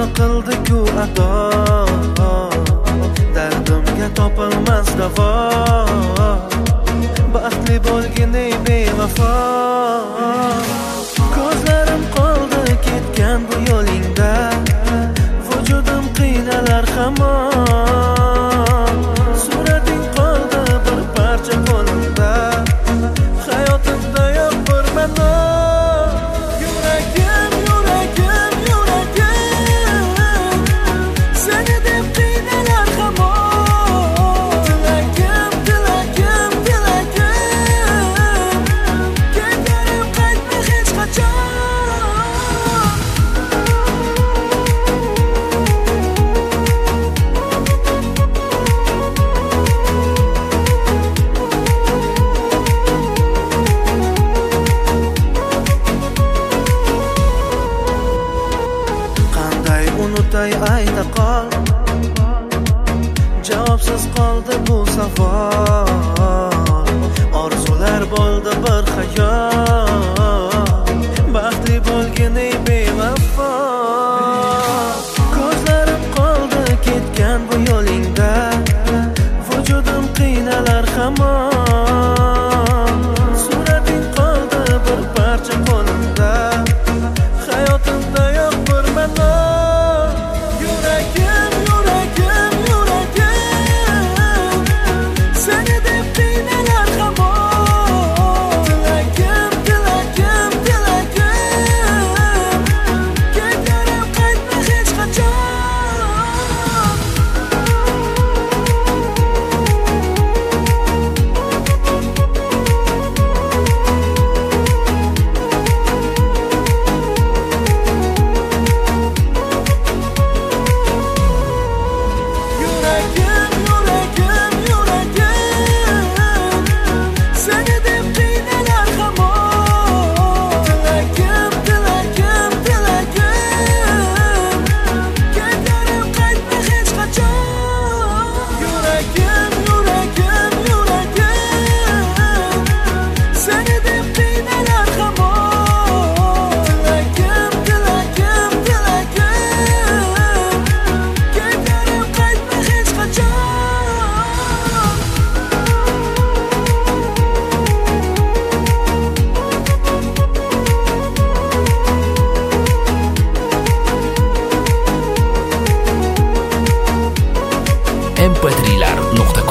qildi-ku ado, dardimga topilmas davo. Baxtli bo'lgin ey bevafo. Ko'zlarim qoldi ketgan bu yo'lingda, vujudim qiynalar hamon. Surating qoldi bir parcha qo'limda, hayotimda yo'q bir ma'no. Yuragim, yuragim, yuragim, seni deb qiynalar hamon. Tilagim, tilagim, tilagim, ketganim qaytma hech qachon. Unutay ayta qol, javobsiz qoldi bu savol. Orzular bo'ldi bir xayol, baxtli bo'lgin ey bevafo. Ko'zlarim qoldi ketgan bu yo'lingda, vujudim qiynalar hamon. Surating qoldi bir parcha qo'limda, hayotimda yo'q bir ma'no. mp3lar.com